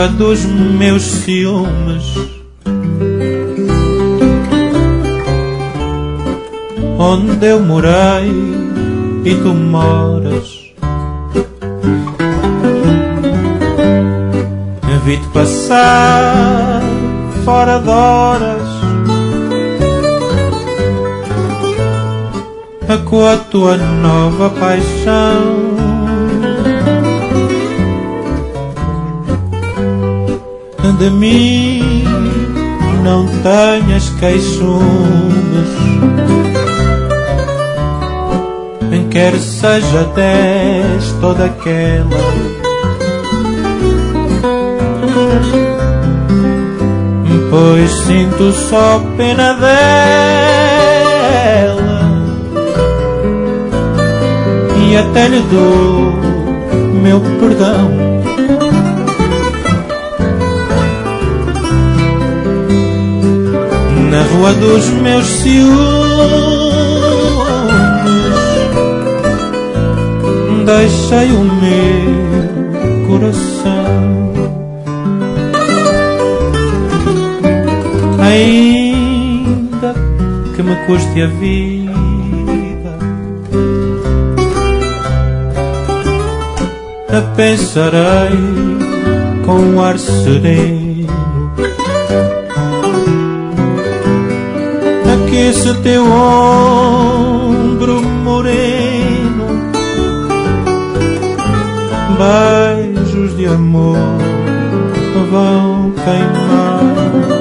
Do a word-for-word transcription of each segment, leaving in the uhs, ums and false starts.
rua dos meus ciúmes, onde eu morei e tu moras. Vi-te passar fora de horas com a tua nova paixão. De mim não tenhas queixumes, quer seja desta ou daquela. Pois sinto só pena dela e até lhe dou meu perdão. Na rua dos meus ciúmes deixei o meu coração. Ainda que me custe a vida, pensarei com um ar sereno que esse teu ombro moreno, beijos de amor vão queimar.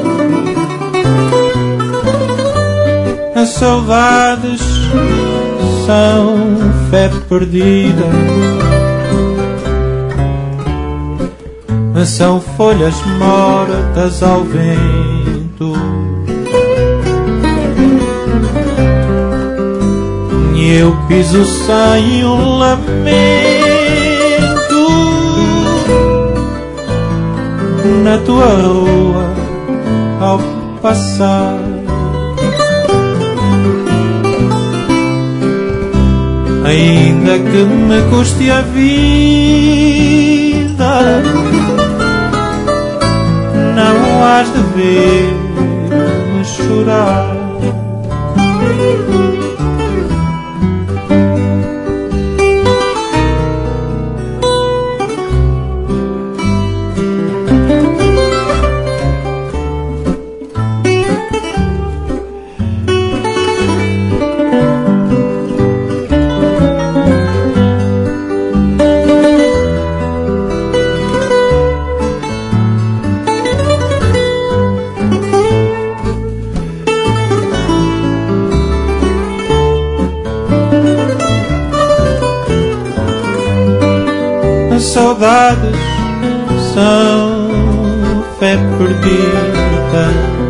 As saudades são fé perdida, são folhas mortas ao vento, e eu piso sem um lamento na tua rua ao passar. Ainda que me custe a vida, não has de ver-me chorar. Saudades são fé perdida,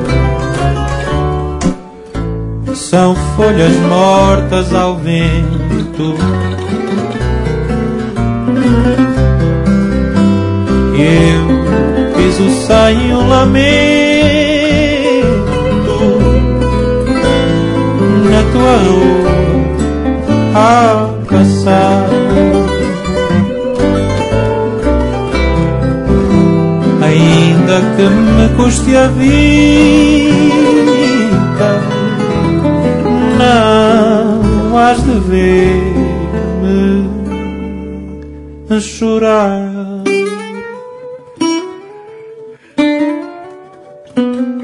são folhas mortas ao vento, e eu piso sem um lamento na tua rua ao passar. Ainda que me custe a vida, não has de ver-me chorar.